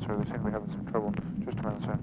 sir. They seem to be having some trouble. Just a minute, sir.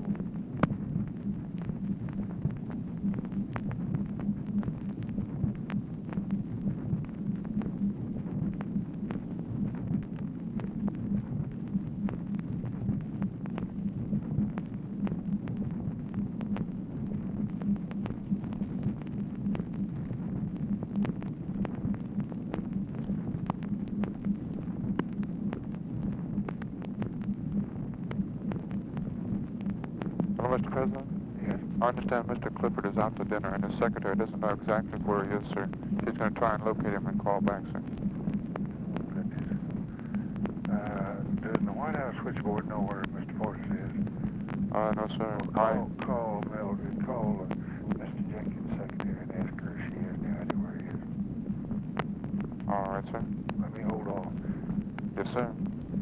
Hello, Mr. President? Yes. I understand Mr. Clifford is out to dinner, and his secretary doesn't know exactly where he is, sir. She's going to try and locate him and call back, sir. Does the White House switchboard know where Mr. Fortis is? No, sir. Call Mildred, call Mr. Jenkins' secretary and ask her if she has any idea where he is. All right, sir. Let me hold on. Yes, sir.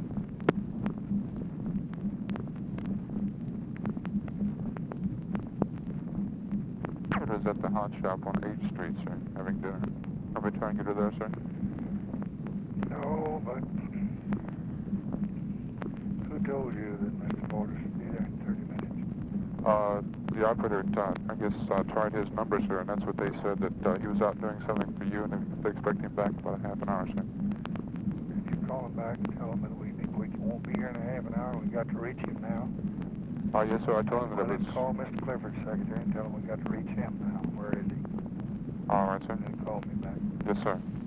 Is at the hot shop on 8th Street, sir, having dinner. Are we trying to get her there, sir? No, but who told you that Mr. Fortis would be there in 30 minutes? The operator, I guess, tried his number, sir, and that's what they said, that he was out doing something for you, and they expect him back in about a half an hour, sir. Did you call him back and tell him that we won't be here in a half an hour? We got to reach him now. Yes, sir, I told him that it was... Call Mr. Clifford's secretary and tell him we got to reach him now. Where is he? All right, sir. And then call me back. Yes, sir.